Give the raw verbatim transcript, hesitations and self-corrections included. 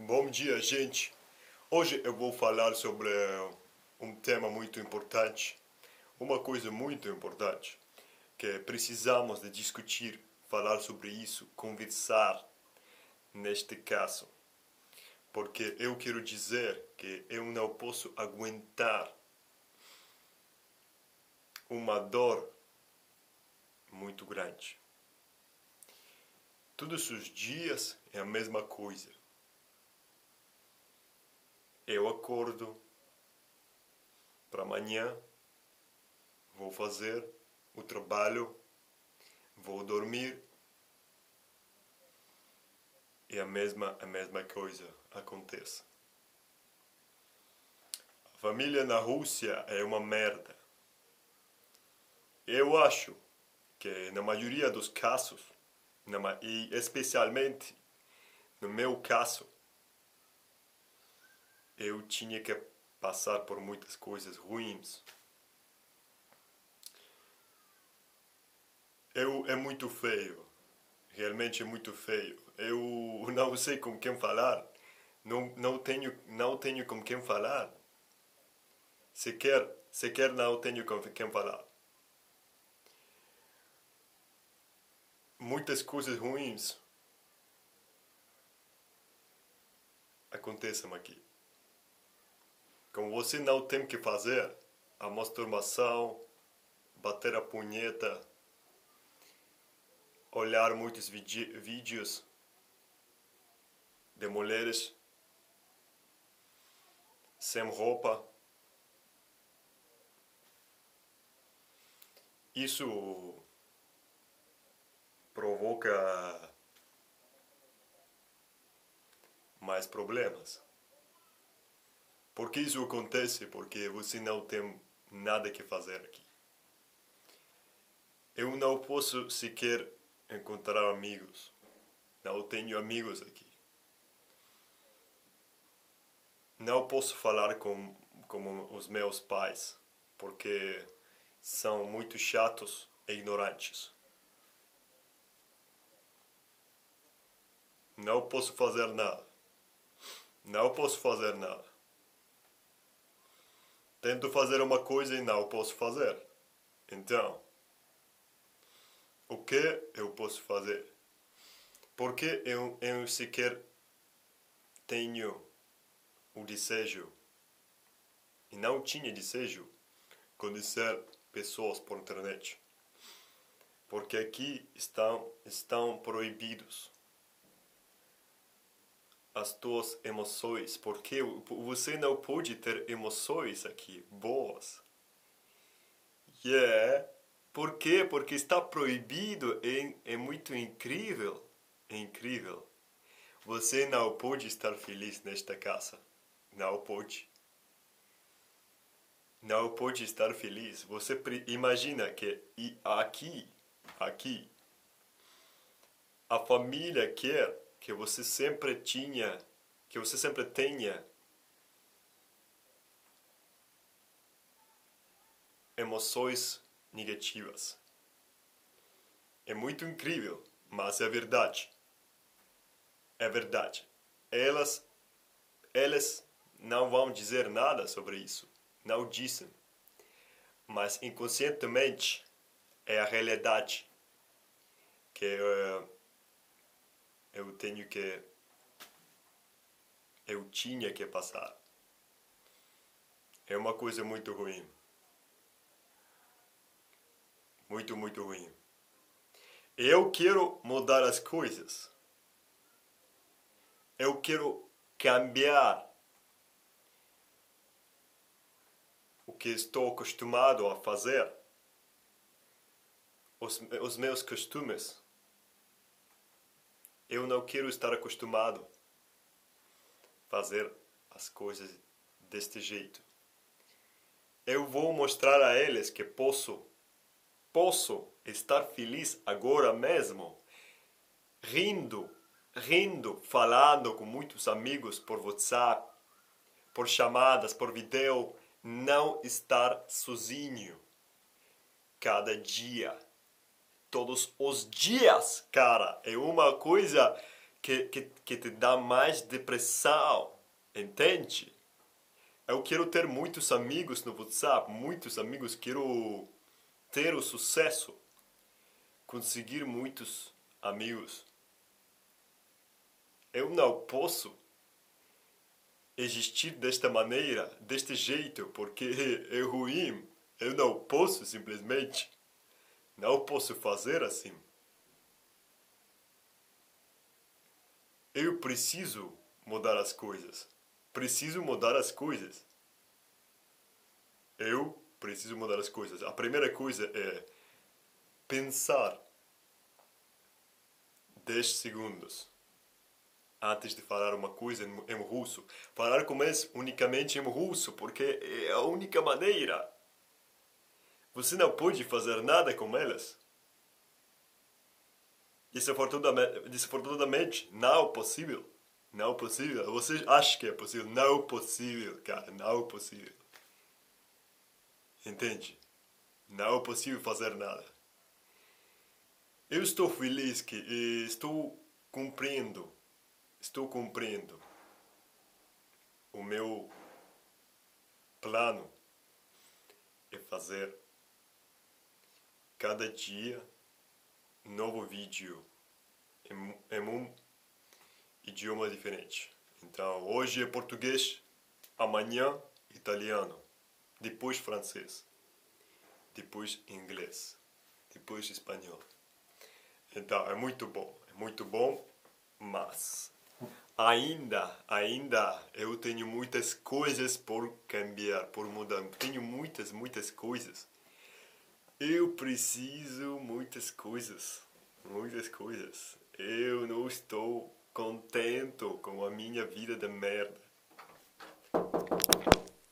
Bom dia, gente. Hoje eu vou falar sobre um tema muito importante, uma coisa muito importante, que precisamos de discutir, falar sobre isso, conversar neste caso. Porque eu quero dizer que eu não posso aguentar uma dor muito grande. Todos os dias é a mesma coisa. Eu acordo para amanhã, vou fazer o trabalho, vou dormir e a mesma, a mesma coisa acontece. A família na Rússia é uma merda. Eu acho que na maioria dos casos, na, e especialmente no meu caso, eu tinha que passar por muitas coisas ruins. Eu, é muito feio, realmente é muito feio. Eu não sei com quem falar, não, não, tenho, não tenho com quem falar. Sequer, sequer não tenho com quem falar. Muitas coisas ruins acontecem aqui. Como você não tem que fazer, a masturbação, bater a punheta, olhar muitos vídeos de mulheres sem roupa. Isso provoca mais problemas. Por que isso acontece? Porque você não tem nada que fazer aqui. Eu não posso sequer encontrar amigos. Não tenho amigos aqui. Não posso falar com, com os meus pais, porque são muito chatos e ignorantes. Não posso fazer nada. Não posso fazer nada. Tento fazer uma coisa e não posso fazer. Então, o que eu posso fazer? Porque eu, eu sequer tenho o desejo, e não tinha desejo, conhecer pessoas por internet. Porque aqui estão, estão proibidos as tuas emoções, porque você não pode ter emoções aqui boas. Yeah. Por quê? Porque está proibido, é, é muito incrível, é incrível. Você não pode estar feliz nesta casa, não pode. Não pode estar feliz. Você imagina que aqui, aqui, a família quer que você sempre tinha, que você sempre tenha emoções negativas. É muito incrível, mas é verdade. É verdade. Elas, elas não vão dizer nada sobre isso. Não dizem. Mas inconscientemente é a realidade que uh, eu tenho que eu tinha que passar. É uma coisa muito ruim. Muito, muito ruim. Eu quero mudar as coisas. Eu quero cambiar o que estou acostumado a fazer. Os, os meus costumes. Eu não quero estar acostumado a fazer as coisas deste jeito. Eu vou mostrar a eles que posso, posso estar feliz agora mesmo, rindo, rindo, falando com muitos amigos por WhatsApp, por chamadas, por vídeo, não estar sozinho. Cada dia. Todos os dias, cara, é uma coisa que, que, que te dá mais depressão, entende? Eu quero ter muitos amigos no WhatsApp, muitos amigos, quero ter o sucesso, conseguir muitos amigos. Eu não posso existir desta maneira, deste jeito, porque é ruim. Eu não posso simplesmente, não posso fazer assim. Eu preciso mudar as coisas. Preciso mudar as coisas. Eu preciso mudar as coisas. A primeira coisa é pensar dez segundos antes de falar uma coisa em, em russo. Falar com eles unicamente em russo, porque é a única maneira. Você não pode fazer nada com elas. Desafortunadamente, desafortunadamente não é possível. Não é possível. Você acha que é possível? Não é possível, cara. Não é possível. Entende? Não é possível fazer nada. Eu estou feliz que estou cumprindo, estou cumprindo o meu plano é fazer cada dia um novo vídeo em, em um idioma diferente. Então, hoje é português, amanhã italiano, depois francês, depois inglês, depois espanhol. Então, é muito bom, é muito bom, mas ainda, ainda eu tenho muitas coisas por cambiar, por mudar. Tenho muitas, muitas coisas. Eu preciso muitas coisas, muitas coisas. Eu não estou contente com a minha vida de merda.